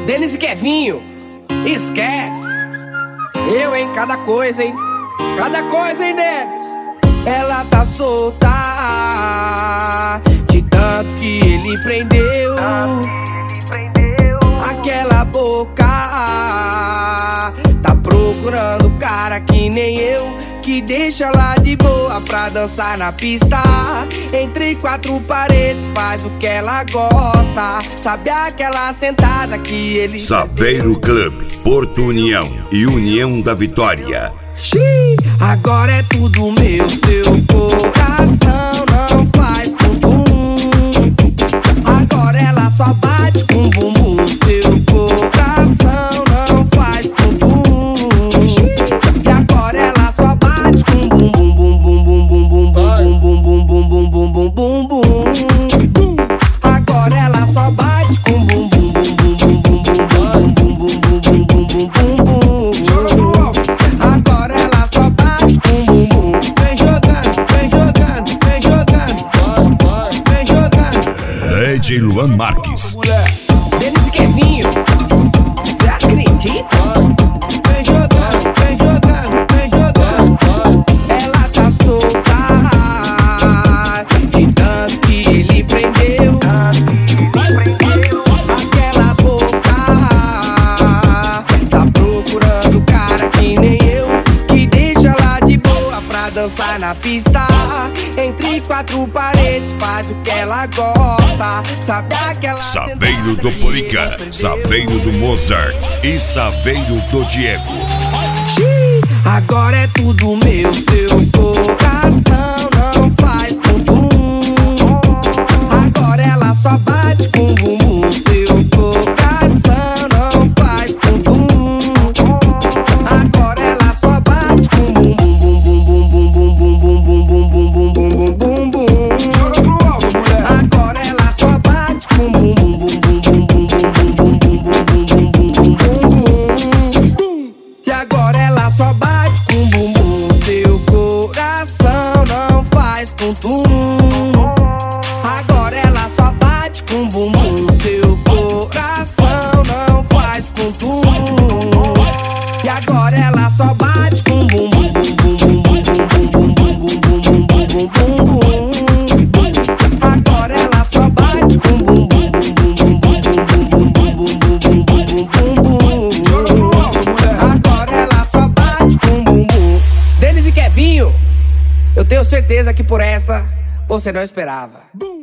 Denis e Kevinho, esquece. Eu, hein, cada coisa, hein. Cada coisa, hein, Denis. Ela tá solta de tanto que ele prendeu. Aquela boca tá procurando cara que nem eu, que deixa ela de boa pra dançar na pista. Entre quatro paredes faz o que ela gosta. Sabe aquela sentada que ele... Saveiro Club, Porto União e União da Vitória. Agora é tudo meu, seu coração não faz bumbum. Agora ela só bate com bumbum. Seu coração não faz bumbum. E agora ela só bate com bumbum, bumbum, bumbum, bumbum, bumbum, bumbum, bumbum, bumbum, bumbum. Agora ela só bate com bumbum, bumbum, bumbum, bumbum, bumbum, bumbum, bumbum, bumbum. Agora ela só bate com bumbum. Vem jogando, vem jogando, vem jogando, vem jogando. Lady Luan Marques. Denis e Kevinho, cê acredita? Vem jogando, vem jogando, vem jogando. Ela tá solta de tanto que ele prendeu. Aquela boca tá procurando cara que nem eu, que deixa ela de boa pra dançar na pista. Entre quatro paredes faz o que ela gosta. Sabe aquela... Saveiro do Polica, Saveiro do Mozart e Saveiro do Diego. Agora é tudo meu, seu coração não faz bumbum. Agora ela só bate com bumbum. Seu coração não faz bumbum. Agora ela só bate com bumbum, bumbum, bumbum, bumbum, bumbum, bumbum, bumbum, bumbum, bumbum. Agora ela só bate com bumbum, bumbum, bumbum, bumbum, bumbum, bumbum, bumbum. E agora ela só bate com bumbum. Seu coração não faz tum-tum. Agora ela só bate com bumbum. Seu coração não faz tum-tum. E agora ela só bate com bumbum, bumbum, bumbum, bumbum, bumbum, bumbum, bumbum. Agora ela só bate com bumbum, bumbum, bumbum, bumbum, bumbum, bumbum. Agora ela só bate com bumbum. Denis e Kevinho, eu tenho certeza que por essa você não esperava.